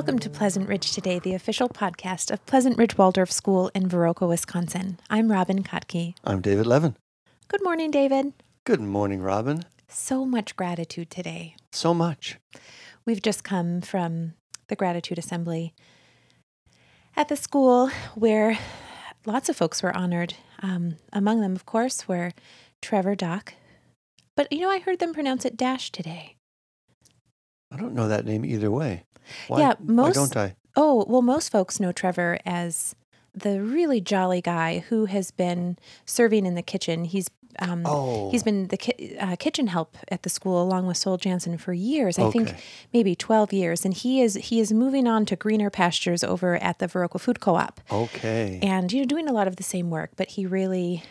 Welcome to Pleasant Ridge Today, the official podcast of Pleasant Ridge Waldorf School in Viroqua, Wisconsin. I'm Robin Kotke. I'm David Levin. Good morning, David. Good morning, Robin. So much gratitude today. So much. We've just come from the Gratitude Assembly at the school where lots of folks were honored. Among them, of course, were Trevor Dock. But, I heard them pronounce it Dash today. I don't know that name either way. Why, Yeah, why don't I? Oh, well, most folks know Trevor as the really jolly guy who has been serving in the kitchen. He's been the kitchen help at the school along with Sol Jansen for years. I think maybe 12 years. And he is moving on to greener pastures over at the Viroqua Food Co-op. Okay. And, doing a lot of the same work, but he really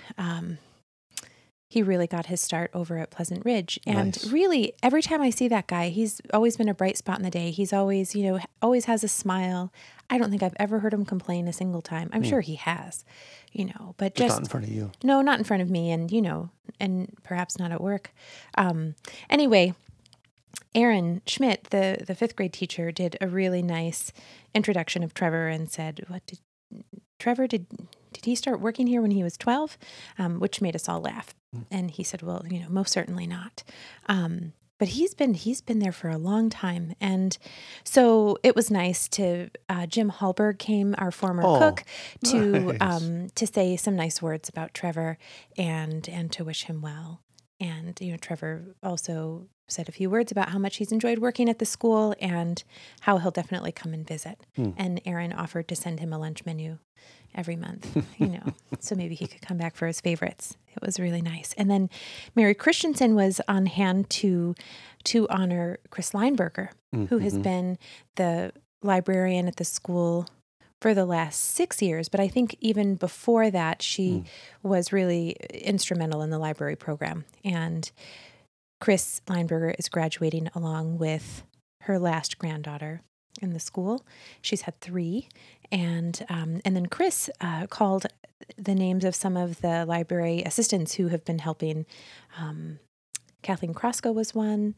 got his start over at Pleasant Ridge. And really, every time I see that guy, he's always been a bright spot in the day. He's always, always has a smile. I don't think I've ever heard him complain a single time. I'm sure he has, but just not in front of you. No, not in front of me. And, and perhaps not at work. Anyway, Aaron Schmidt, the fifth grade teacher, did a really nice introduction of Trevor and said, Trevor, did he start working here when he was 12? Which made us all laugh. And he said, well, most certainly not. But he's been there for a long time. And so it was nice to, Jim Hallberg came, our former cook, to say some nice words about Trevor and to wish him well. And, Trevor also said a few words about how much he's enjoyed working at the school and how he'll definitely come and visit. And Aaron offered to send him a lunch menu every month, so maybe he could come back for his favorites. It was really nice. And then Mary Christensen was on hand to honor Chris Lineberger, who has been the librarian at the school for the last 6 years. But I think even before that, she was really instrumental in the library program. And Chris Lineberger is graduating along with her last granddaughter in the school. She's had 3. And then Chris called the names of some of the library assistants who have been helping. Kathleen Krosko was one.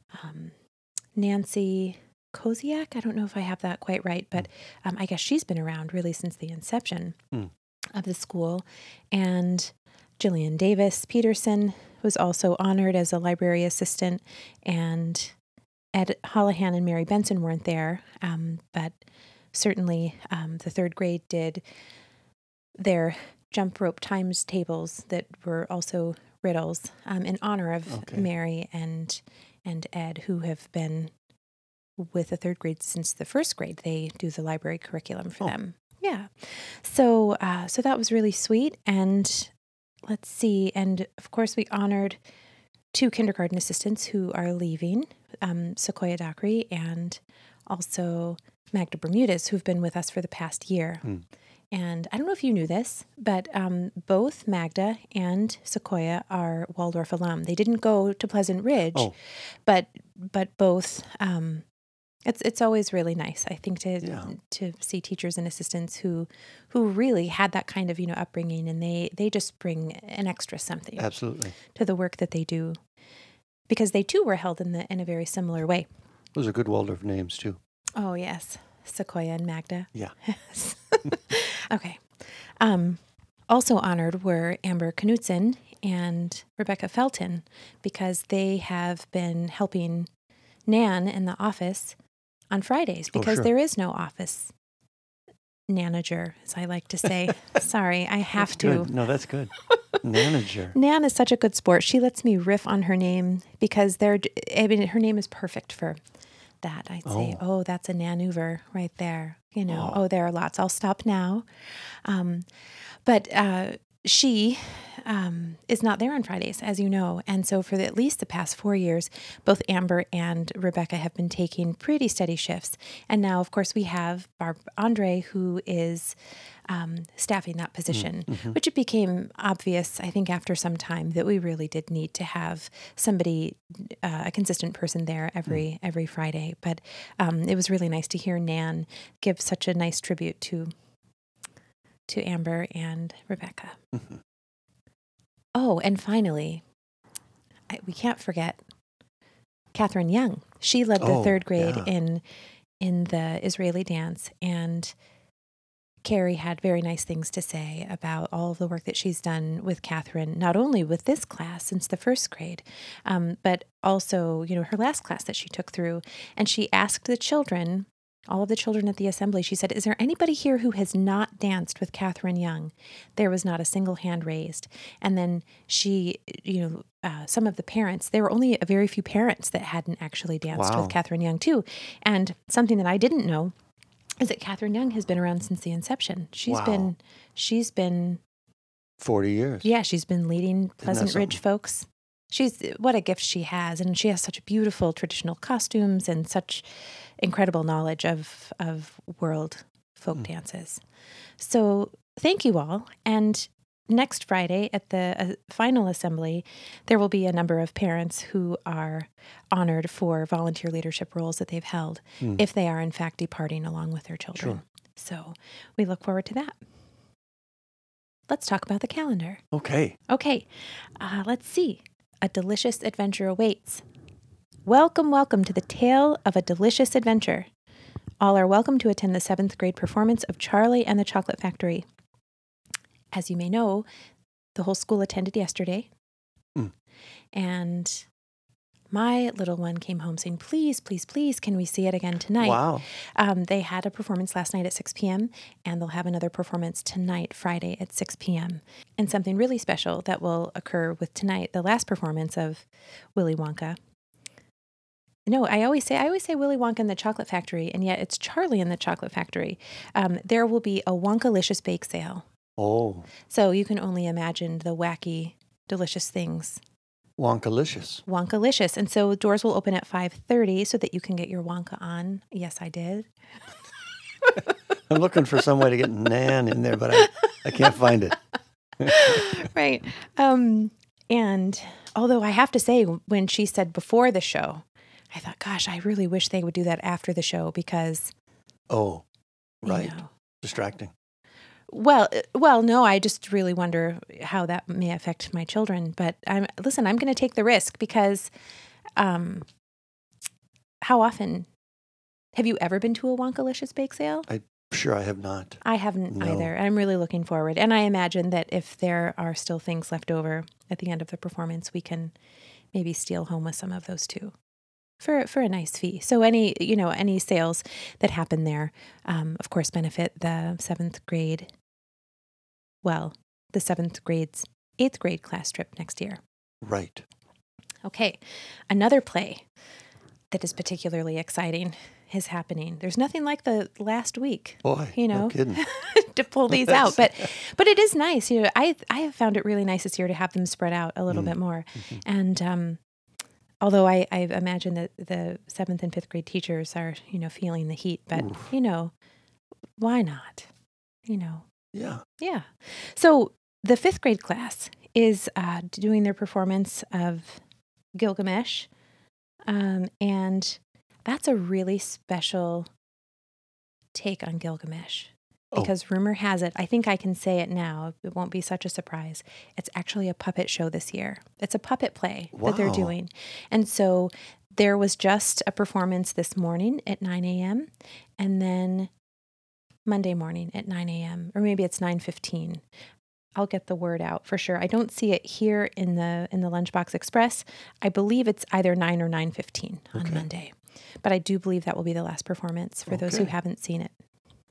Nancy Koziak, I don't know if I have that quite right, but I guess she's been around really since the inception of the school. And Jillian Davis Peterson was also honored as a library assistant, and Ed Holohan and Mary Benson weren't there, but certainly the third grade did their jump rope times tables that were also riddles in honor of Mary and Ed, who have been with the third grade since the first grade. They do the library curriculum for them. Yeah. So that was really sweet. And let's see. And of course, we honored 2 kindergarten assistants who are leaving, Sequoia Dockery and also Magda Bermudez, who've been with us for the past year. And I don't know if you knew this, but both Magda and Sequoia are Waldorf alum. They didn't go to Pleasant Ridge, but both. It's always really nice, I think, to see teachers and assistants who really had that kind of upbringing, and they just bring an extra something to the work that they do, because they too were held in a very similar way. Those are good Waldorf names too. Oh yes, Sequoia and Magda. Yeah. Yes. Okay. Also honored were Amber Knutson and Rebecca Felton, because they have been helping Nan in the office on Fridays, because there is no office manager, as I like to say. Sorry, I have to. Good. No, that's good. Manager. Nan is such a good sport. She lets me riff on her name because her name is perfect for that. I'd say, that's a Nanuver right there. There are lots. I'll stop now. But she is not there on Fridays, as you know. And so for at least the past 4 years, both Amber and Rebecca have been taking pretty steady shifts. And now, of course, we have Barb Andre, who is staffing that position, which it became obvious, I think, after some time that we really did need to have somebody, a consistent person there every Friday. But it was really nice to hear Nan give such a nice tribute to Amber and Rebecca. Oh, and finally, we can't forget Catherine Young. She led the third grade in the Israeli dance, and Carrie had very nice things to say about all of the work that she's done with Catherine, not only with this class since the first grade, but also, her last class that she took through. And she asked the children, all of the children at the assembly, she said, "Is there anybody here who has not danced with Catherine Young?" There was not a single hand raised. And then she, some of the parents, there were only a very few parents that hadn't actually danced Wow. with Catherine Young too. And something that I didn't know is that Catherine Young has been around since the inception. She's Wow. been 40 years. yeah, she's been leading Pleasant Ridge something? folks. What a gift she has, and she has such beautiful traditional costumes and such incredible knowledge of world folk dances. So thank you all. And next Friday at the final assembly, there will be a number of parents who are honored for volunteer leadership roles that they've held, if they are in fact departing along with their children. Sure. So we look forward to that. Let's talk about the calendar. Okay. Okay, let's see. A delicious adventure awaits. Welcome, welcome to the tale of a delicious adventure. All are welcome to attend the 7th grade performance of Charlie and the Chocolate Factory. As you may know, the whole school attended yesterday. And my little one came home saying, "Please, please, please, can we see it again tonight?" Wow. They had a performance last night at 6 p.m., and they'll have another performance tonight, Friday, at 6 p.m. And something really special that will occur with tonight, the last performance of Willy Wonka. No, I always say Willy Wonka and the Chocolate Factory, and yet it's Charlie and the Chocolate Factory. There will be a Wonkalicious bake sale. Oh, So you can only imagine the wacky, delicious things. Wonkalicious. Wonkalicious. And so doors will open at 5:30 so that you can get your Wonka on. Yes, I did. I'm looking for some way to get Nan in there, but I can't find it. Right. And although I have to say, when she said before the show, I thought, gosh, I really wish they would do that after the show because, Oh, right. you know, Distracting. well, no, I just really wonder how that may affect my children. But I'm going to take the risk because, how often have you ever been to a Wonkalicious bake sale? Sure, I have not. I haven't No. either. I'm really looking forward. And I imagine that if there are still things left over at the end of the performance, we can maybe steal home with some of those too for a nice fee. So any sales that happen there, of course, benefit the 7th grade. Well, the 7th grade's 8th grade class trip next year. Right. Okay. Another play that is particularly exciting is happening. There's nothing like the last week, Boy, no kidding. to pull these out. But it is nice. I have found it really nice this year to have them spread out a little bit more. And although I imagine that the 7th and 5th grade teachers are, feeling the heat, but why not? Yeah. Yeah. So the 5th grade class is doing their performance of Gilgamesh. And that's a really special take on Gilgamesh because rumor has it, I think I can say it now, it won't be such a surprise. It's actually a puppet show this year. It's a puppet play that they're Wow. doing. And so there was just a performance this morning at 9 a.m. and then Monday morning at 9 a.m. or maybe it's 9:15. I'll get the word out for sure. I don't see it here in the Lunchbox Express. I believe it's either 9 or 9:15 on Monday. But I do believe that will be the last performance for those who haven't seen it.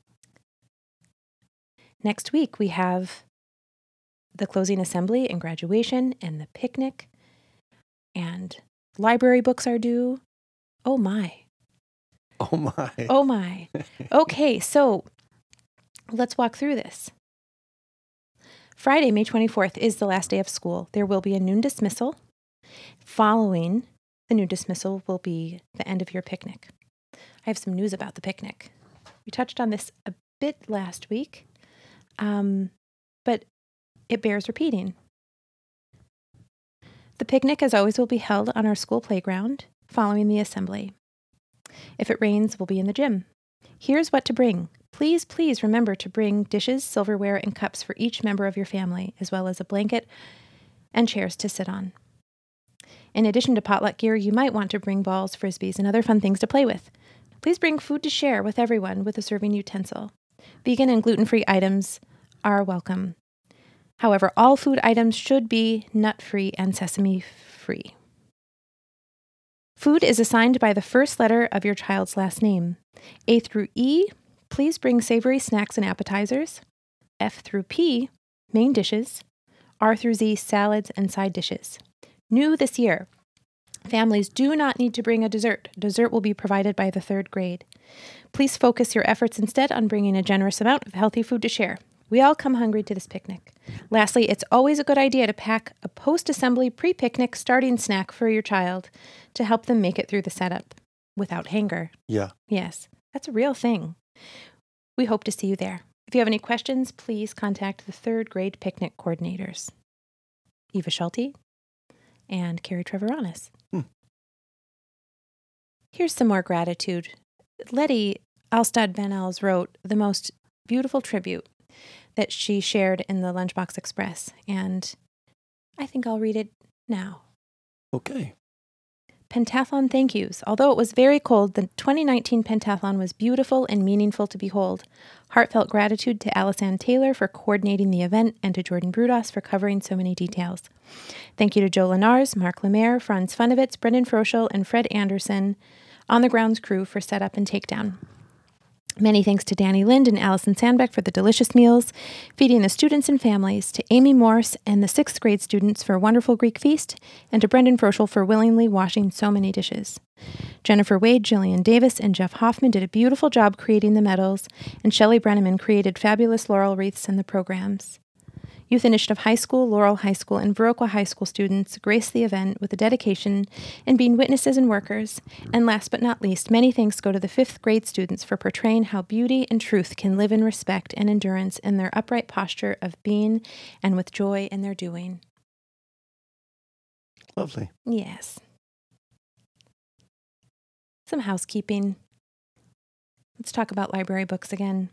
Next week, we have the closing assembly and graduation and the picnic. And library books are due. Oh, my. Oh, my. Oh, my. Okay, so let's walk through this. Friday, May 24th is the last day of school. There will be a noon dismissal. Following the noon dismissal will be the end of your picnic. I have some news about the picnic. We touched on this a bit last week, but it bears repeating. The picnic, as always, will be held on our school playground following the assembly. If it rains, we'll be in the gym. Here's what to bring. Please, please remember to bring dishes, silverware, and cups for each member of your family, as well as a blanket and chairs to sit on. In addition to potluck gear, you might want to bring balls, frisbees, and other fun things to play with. Please bring food to share with everyone with a serving utensil. Vegan and gluten-free items are welcome. However, all food items should be nut-free and sesame-free. Food is assigned by the first letter of your child's last name. A through E, please bring savory snacks and appetizers. F through P, main dishes. R through Z, salads and side dishes. New this year, families do not need to bring a dessert. Dessert will be provided by the 3rd grade. Please focus your efforts instead on bringing a generous amount of healthy food to share. We all come hungry to this picnic. Lastly, it's always a good idea to pack a post-assembly pre-picnic starting snack for your child to help them make it through the setup without hanger. Yeah. Yes, that's a real thing. We hope to see you there. If you have any questions, please contact the 3rd grade picnic coordinators, Eva Schulte and Carrie Treviranus. Here's some more gratitude. Letty Alstad Van Els wrote the most beautiful tribute that she shared in the Lunchbox Express, and I think I'll read it now. Okay. Pentathlon thank yous. Although it was very cold, the 2019 Pentathlon was beautiful and meaningful to behold. Heartfelt gratitude to Alisanne Taylor for coordinating the event and to Jordan Brudos for covering so many details. Thank you to Joe Lenars, Mark Lemaire, Franz Funovitz, Brendan Froschel, and Fred Anderson on the grounds crew for setup and takedown. Many thanks to Danny Lind and Allison Sandbeck for the delicious meals, feeding the students and families, to Amy Morse and the 6th grade students for a wonderful Greek feast, and to Brendan Froschel for willingly washing so many dishes. Jennifer Wade, Jillian Davis, and Jeff Hoffman did a beautiful job creating the medals, and Shelley Brenneman created fabulous laurel wreaths in the programs. Youth Initiative High School, Laurel High School, and Viroqua High School students graced the event with a dedication and being witnesses and workers. And last but not least, many thanks go to the 5th grade students for portraying how beauty and truth can live in respect and endurance in their upright posture of being and with joy in their doing. Lovely. Yes. Some housekeeping. Let's talk about library books again.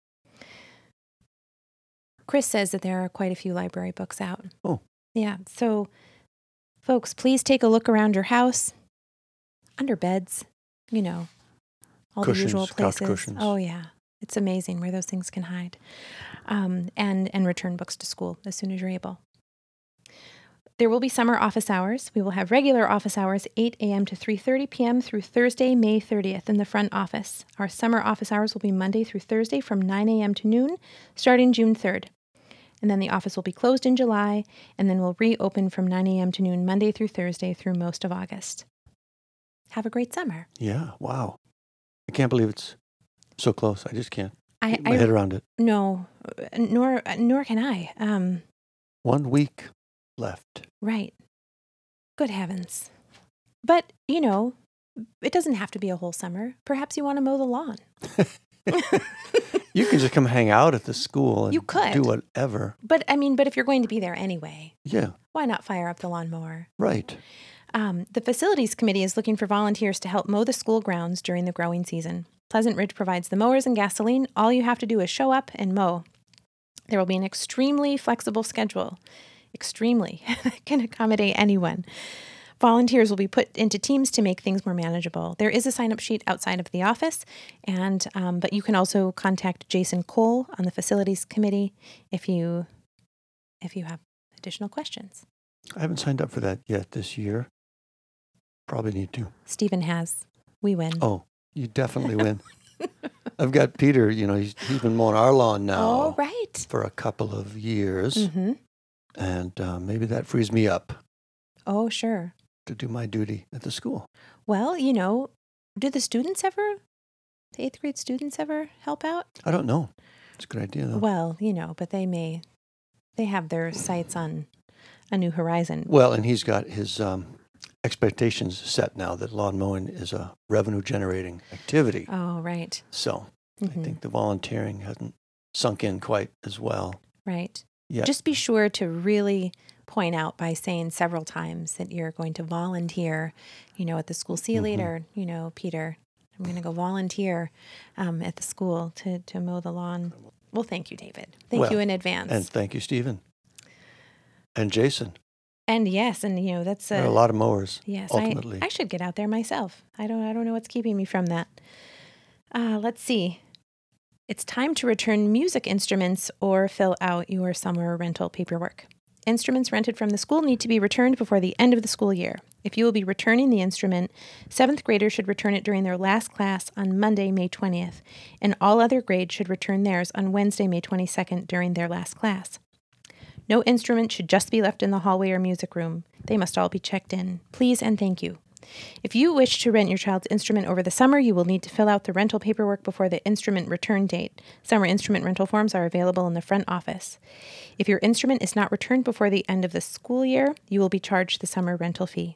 Chris says that there are quite a few library books out. Oh. Yeah. So, folks, please take a look around your house, under beds, all Cushions, the usual places. couch cushions. Oh, yeah. It's amazing where those things can hide. And return books to school as soon as you're able. There will be summer office hours. We will have regular office hours, 8 a.m. to 3:30 p.m. through Thursday, May 30th in the front office. Our summer office hours will be Monday through Thursday from 9 a.m. to noon, starting June 3rd. And then the office will be closed in July, and then we'll reopen from 9 a.m. to noon, Monday through Thursday through most of August. Have a great summer. Yeah, wow. I can't believe it's so close. I just can't get my I head around it. No, nor can I. 1 week left. Right. Good heavens. But, it doesn't have to be a whole summer. Perhaps you want to mow the lawn. You can just come hang out at the school and You could. do whatever. But if you're going to be there anyway, Yeah, why not fire up the lawnmower? right. The Facilities Committee is looking for volunteers to help mow the school grounds during the growing season. Pleasant Ridge provides the mowers and gasoline. All you have to do is show up and mow. There will be an extremely flexible schedule. Extremely. Can accommodate anyone. Volunteers will be put into teams to make things more manageable. There is a sign-up sheet outside of the office, but you can also contact Jason Cole on the Facilities Committee if you have additional questions. I haven't signed up for that yet this year. Probably need to. Stephen has. We win. Oh, you definitely win. I've got Peter, he's been mowing our lawn now Oh, right. for a couple of years. Mm-hmm. And maybe that frees me up Oh, sure. to do my duty at the school. Well, do the 8th grade students ever help out? I don't know. It's a good idea, though. Well, but they have their sights on a new horizon. Well, and he's got his expectations set now that lawn mowing is a revenue-generating activity. Oh, right. So Mm-hmm. I think the volunteering hasn't sunk in quite as well Right. yet. Just be sure to really point out by saying several times that you're going to volunteer, at the school. See you later, Peter. I'm going to go volunteer at the school to mow the lawn. Well, thank you, David. Thank you in advance. And thank you, Stephen. And Jason. And yes, and that's There are a lot of mowers, yes. ultimately. I should get out there myself. I don't know what's keeping me from that. Let's see. It's time to return music instruments or fill out your summer rental paperwork. Instruments rented from the school need to be returned before the end of the school year. If you will be returning the instrument, 7th graders should return it during their last class on Monday, May 20th, and all other grades should return theirs on Wednesday, May 22nd during their last class. No instrument should just be left in the hallway or music room. They must all be checked in. Please and thank you. If you wish to rent your child's instrument over the summer, you will need to fill out the rental paperwork before the instrument return date. Summer instrument rental forms are available in the front office. If your instrument is not returned before the end of the school year, you will be charged the summer rental fee.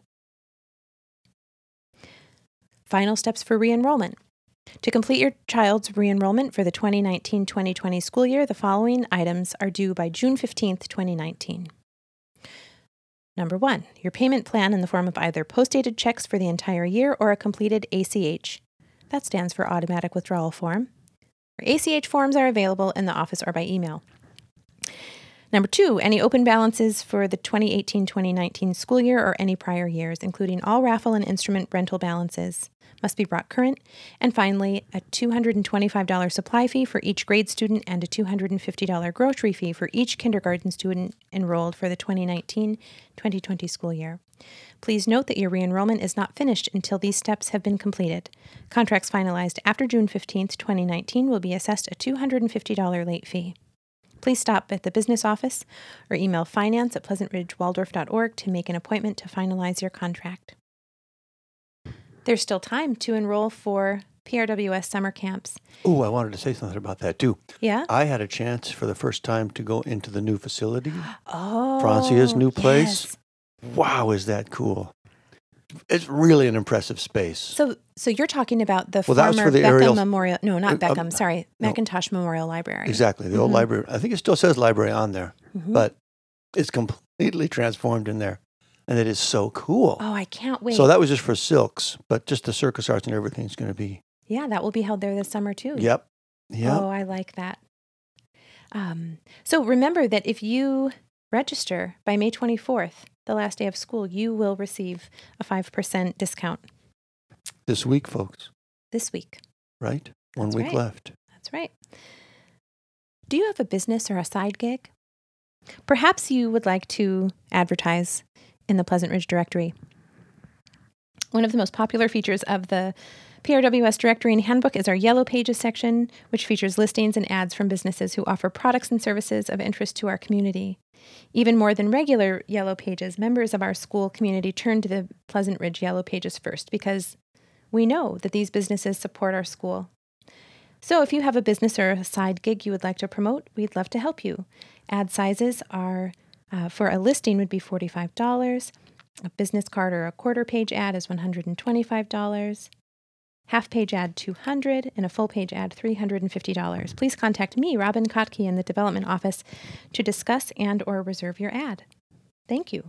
Final steps for re-enrollment. To complete your child's re-enrollment for the 2019-2020 school year, the following items are due by June 15th, 2019. Number 1, your payment plan in the form of either post-dated checks for the entire year or a completed ACH. That stands for automatic withdrawal form. Our ACH forms are available in the office or by email. Number 2, any open balances for the 2018-2019 school year or any prior years, including all raffle and instrument rental balances, must be brought current. And finally, a $225 supply fee for each grade student and a $250 grocery fee for each kindergarten student enrolled for the 2019-2020 school year. Please note that your re-enrollment is not finished until these steps have been completed. Contracts finalized after June 15th, 2019 will be assessed a $250 late fee. Please stop at the business office or email finance@pleasantridgewaldorf.org to make an appointment to finalize your contract. There's still time to enroll for PRWS summer camps. Oh, I wanted to say something about that too. Yeah? I had a chance for the first time to go into the new facility, Oh, Francia's new place. yes. Wow, is that cool? It's really an impressive space. So you're talking about the Well, that was former for the Beckham aerial- Memorial. No, not Beckham. Sorry, no. McIntosh Memorial Library. Exactly, the old library. I think it still says library on there, Mhm. but it's completely transformed in there. And it is so cool. Oh, I can't wait. So that was just for silks, but just the circus arts and everything's going to be. Yeah, that will be held there this summer too. Yep. Oh, I like that. So remember that if you register by May 24th, the last day of school, you will receive a 5% discount This week, folks, this week. right? One That's week right. left. That's right. Do you have a business or a side gig? Perhaps you would like to advertise in the Pleasant Ridge Directory. One of the most popular features of the PRWS Directory and Handbook is our Yellow Pages section, which features listings and ads from businesses who offer products and services of interest to our community. Even more than regular Yellow Pages, members of our school community turn to the Pleasant Ridge Yellow Pages first because we know that these businesses support our school. So if you have a business or a side gig you would like to promote, we'd love to help you. Ad sizes are, for a listing would be $45. A business card or a quarter-page ad is $125. Half-page ad, $200, and a full-page ad, $350. Please contact me, Robin Kotke, in the development office to discuss and or reserve your ad. Thank you.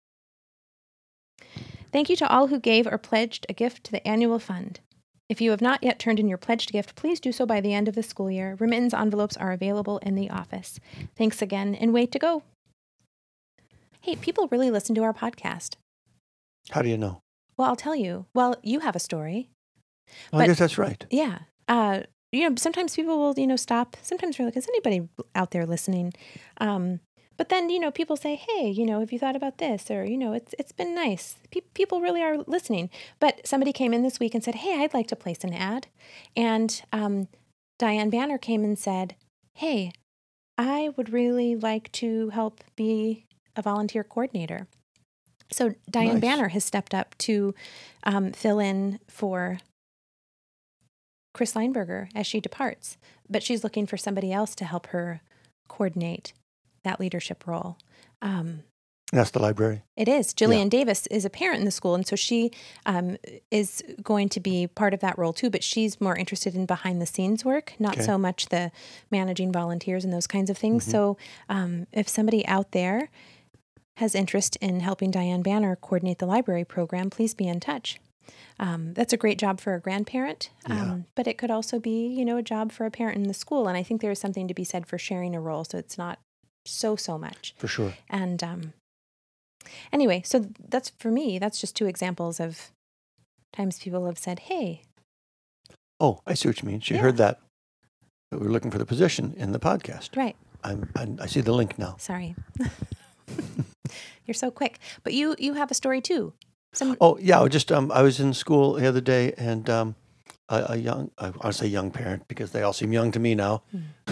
Thank you to all who gave or pledged a gift to the annual fund. If you have not yet turned in your pledged gift, please do so by the end of the school year. Remittance envelopes are available in the office. Thanks again, and way to go. Hey, people really listen to our podcast. How do you know? Well, I'll tell you. Well, you have a story. I guess that's right. Yeah. Sometimes people will, stop. Sometimes we're like, is anybody out there listening? But then, people say, hey, have you thought about this? Or, it's been nice. People really are listening. But somebody came in this week and said, hey, I'd like to place an ad. And Diane Banner came and said, hey, I would really like to help be a volunteer coordinator. So Diane Nice. Banner has stepped up to fill in for Chris Lineberger as she departs, but she's looking for somebody else to help her coordinate that leadership role. That's the library. It is. Jillian Davis is a parent in the school, and so she is going to be part of that role too, but she's more interested in behind-the-scenes work, not so much the managing volunteers and those kinds of things. So if somebody out there has interest in helping Diane Banner coordinate the library program, please be in touch. That's a great job for a grandparent, but it could also be, a job for a parent in the school. And I think there's something to be said for sharing a role, so it's not so much. For sure. And anyway, so that's, for me, that's just two examples of times people have said, hey, Oh, I see what you mean. She Yeah. heard that we were looking for the position in the podcast. Right. I see the link now. Sorry. You're so quick. But you have a story too. Oh, yeah. I was in school the other day, and a young, I want to say young parent because they all seem young to me now,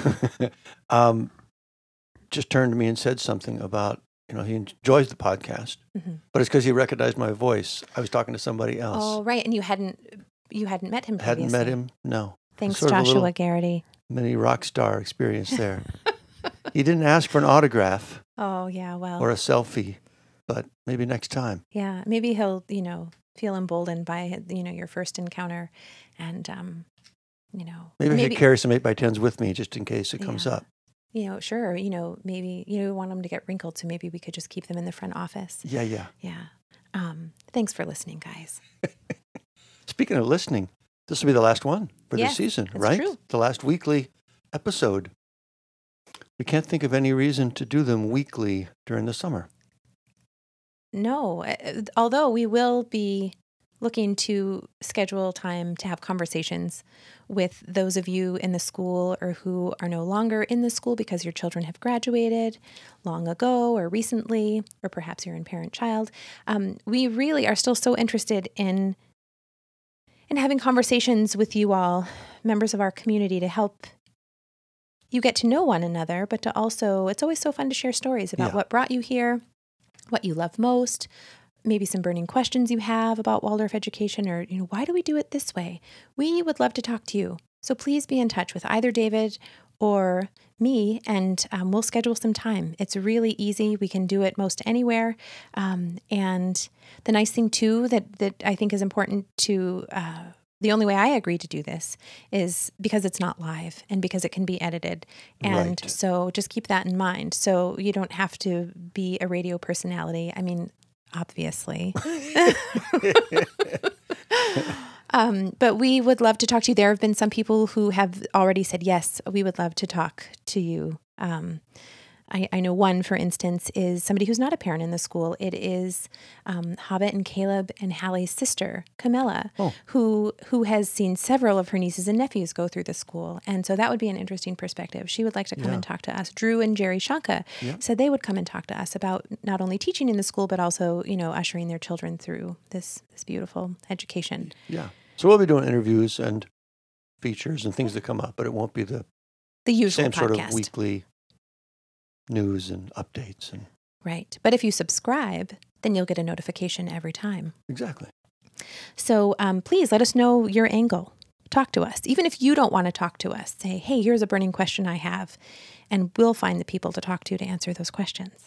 just turned to me and said something about, he enjoys the podcast, but it's because he recognized my voice. I was talking to somebody else. Oh, right. And you hadn't met him previously. Hadn't met him? No. Thanks, Sort of a Joshua little Garrity. mini rock star experience there. He didn't ask for an autograph Oh, yeah. Well, or a selfie, but maybe next time. yeah. Maybe he'll, feel emboldened by, your first encounter and, Maybe I should carry some 8x10s with me just in case it comes up. Sure. Maybe you want them to get wrinkled, so maybe we could just keep them in the front office. Yeah. Yeah. Thanks for listening, guys. Speaking of listening, this will be the last one for Yes, this season, that's right? true. The last weekly episode. We can't think of any reason to do them weekly during the summer. No, although we will be looking to schedule time to have conversations with those of you in the school or who are no longer in the school because your children have graduated long ago or recently, or perhaps you're in parent-child. We really are still so interested in having conversations with you all, members of our community, to help you get to know one another, but to also, it's always so fun to share stories about what brought you here, what you love most, maybe some burning questions you have about Waldorf education, or, why do we do it this way? We would love to talk to you. So please be in touch with either David or me, and we'll schedule some time. It's really easy. We can do it most anywhere. And the nice thing, too, that I think is important to the only way I agree to do this is because it's not live and because it can be edited. And so just keep that in mind. So you don't have to be a radio personality. I mean, obviously. But we would love to talk to you. There have been some people who have already said, yes, we would love to talk to you. I know one, for instance, is somebody who's not a parent in the school. It is Hobbit and Caleb and Hallie's sister, Camilla, who has seen several of her nieces and nephews go through the school. And so that would be an interesting perspective. She would like to come and talk to us. Drew and Jerry Shanka said they would come and talk to us about not only teaching in the school, but also, ushering their children through this beautiful education. Yeah. So we'll be doing interviews and features and things that come up, but it won't be the usual same podcast. Sort of weekly news and updates. Right. But if you subscribe, then you'll get a notification every time. Exactly. So please let us know your angle. Talk to us. Even if you don't want to talk to us, say, hey, here's a burning question I have, and we'll find the people to talk to answer those questions.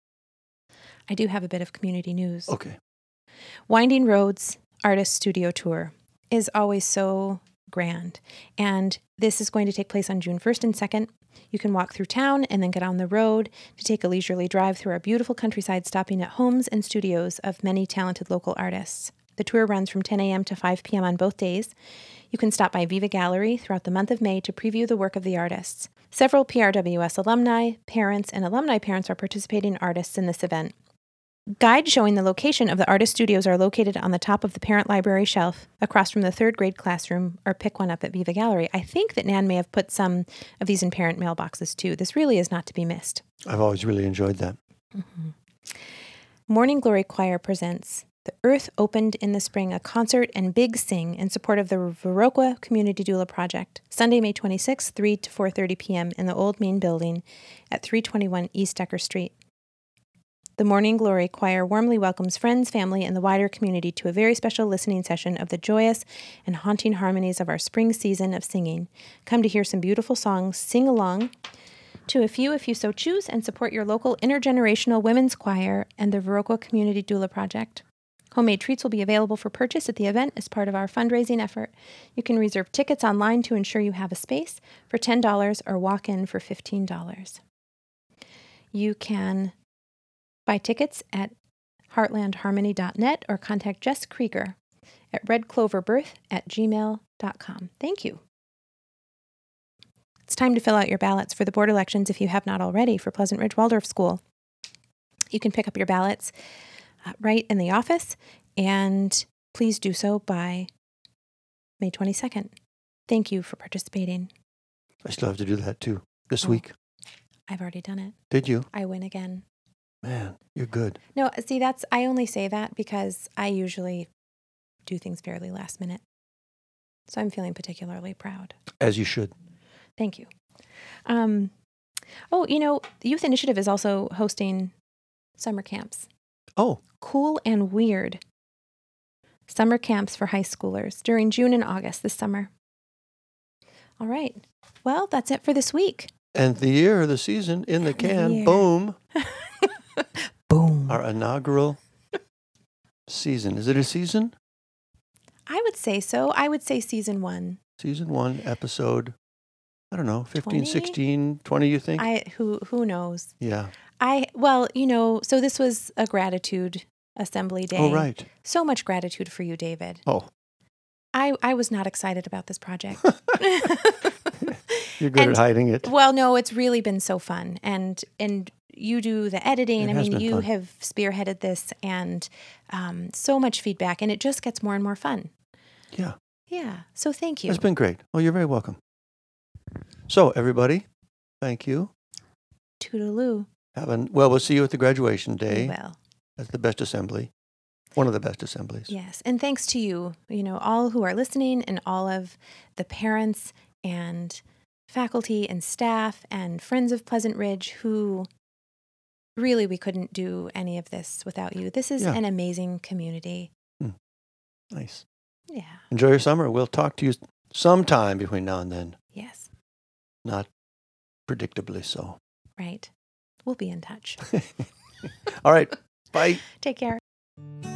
I do have a bit of community news. Okay. Winding Roads Artist Studio Tour is always so grand. And this is going to take place on June 1st and 2nd. You can walk through town and then get on the road to take a leisurely drive through our beautiful countryside, stopping at homes and studios of many talented local artists. The tour runs from 10 a.m. to 5 p.m. on both days. You can stop by Viva Gallery throughout the month of May to preview the work of the artists. Several PRWS alumni, parents, and alumni parents are participating artists in this event. Guides showing the location of the artist studios are located on the top of the parent library shelf across from the third grade classroom, or pick one up at Viva Gallery. I think that Nan may have put some of these in parent mailboxes too. This really is not to be missed. I've always really enjoyed that. Mm-hmm. Morning Glory Choir presents The Earth Opened in the Spring, a concert and big sing in support of the Viroqua Community Doula Project. Sunday, May 26th, 3 to 4:30 p.m. in the Old Main Building at 321 East Decker Street. The Morning Glory Choir warmly welcomes friends, family, and the wider community to a very special listening session of the joyous and haunting harmonies of our spring season of singing. Come to hear some beautiful songs, sing along to a few if you so choose, and support your local intergenerational women's choir and the Viroqua Community Doula Project. Homemade treats will be available for purchase at the event as part of our fundraising effort. You can reserve tickets online to ensure you have a space for $10 or walk in for $15. You can buy tickets at heartlandharmony.net or contact Jess Krieger at redcloverbirth@gmail.com. Thank you. It's time to fill out your ballots for the board elections if you have not already for Pleasant Ridge Waldorf School. You can pick up your ballots right in the office, and please do so by May 22nd. Thank you for participating. I still have to do that too this Oh. week. I've already done it. Did you? I win again. Man, you're good. No, see, I only say that because I usually do things fairly last minute. So I'm feeling particularly proud. As you should. Thank you. Oh, the Youth Initiative is also hosting summer camps. Oh, Cool and weird. Summer camps for high schoolers during June and August this summer. All right. Well, that's it for this week. and the year, the season in the can. year. Boom. Boom. Our inaugural season. Is it a season? I would say so. I would say season 1. Season 1, episode, I don't know, 15, 20? 16, 20, you think? Who knows? Yeah. So this was a gratitude assembly day. Oh, right. So much gratitude for you, David. Oh, I was not excited about this project. you're good at hiding it. Well, no, it's really been so fun. And you do the editing. It has been you fun. have spearheaded this and so much feedback. And it just gets more and more fun. Yeah. Yeah. So thank you. It's been great. Well, you're very welcome. So, everybody, thank you. Toodaloo. We'll see you at the graduation day. Well, That's the best assembly. One of the best assemblies. yes. And thanks to you, all who are listening and all of the parents and faculty and staff and friends of Pleasant Ridge who really we couldn't do any of this without you. This is an amazing community. Nice. Yeah. Enjoy your summer. We'll talk to you sometime between now and then. Yes. Not predictably so. Right. We'll be in touch. All right. Bye. Take care.